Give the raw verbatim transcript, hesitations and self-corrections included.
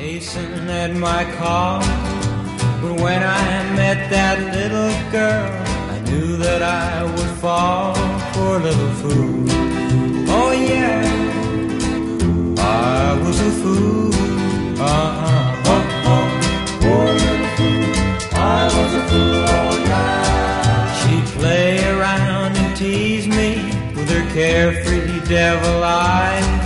Hasten at my call, but when I met that little girl, I knew that I would fall for a little fool. Oh yeah, I was a fool. Uh-huh. Oh, oh, poor little fool, I was a fool, oh yeah. She'd play around and tease me with her carefree devil eyes.